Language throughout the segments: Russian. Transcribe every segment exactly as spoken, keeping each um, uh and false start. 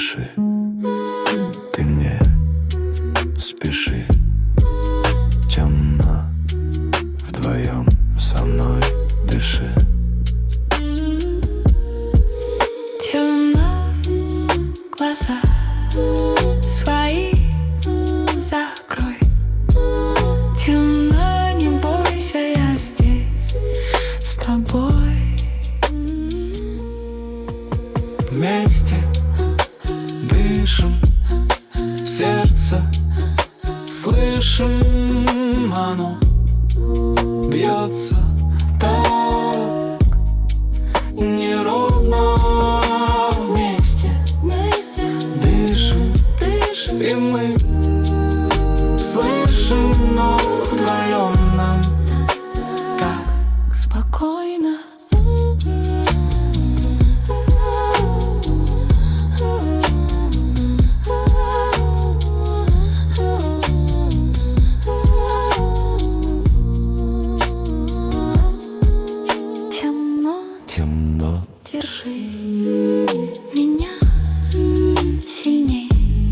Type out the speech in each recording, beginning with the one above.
дыши, ты не спеши. Темно, вдвоем со мной дыши. Темно, глаза свои закрой. Темно, не бойся, я здесь с тобой. Вместе дышим, сердце слышим, оно бьется так неровно. Вместе, Вместе дышим, дышим, и мы слышим, но вдвоем нам так спокойно. Темно, Темно, держи меня сильней.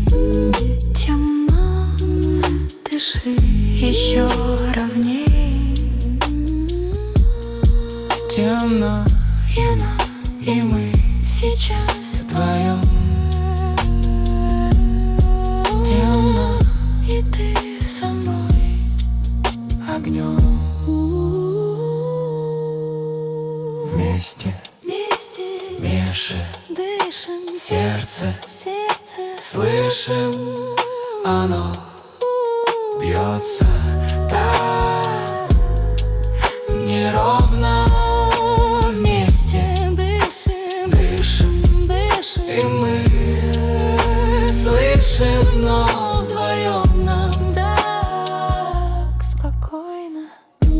Темно, дыши еще ровней. темно, Темно, и мы сейчас вдвоем. темно, и ты со мной. Огнем вместе Вместе Меши дышим, сердце, сердце слышим, оно бьется так неровно. Вместе дышим, дышим, дышим, и мы слышим, но вдвоем нам так спокойно.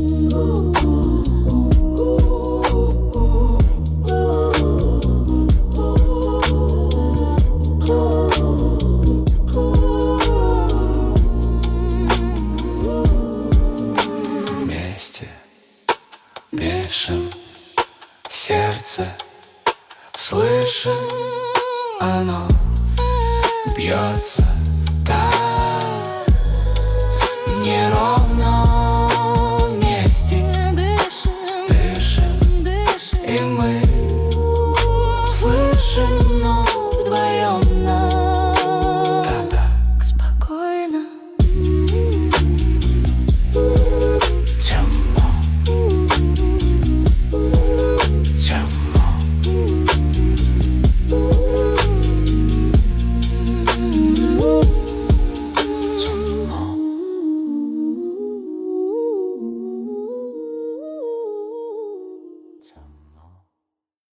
вместе дышим, сердце слышим, оно бьется так неровно. Вместе Дышим, дышим, дышим, и мы слышим, но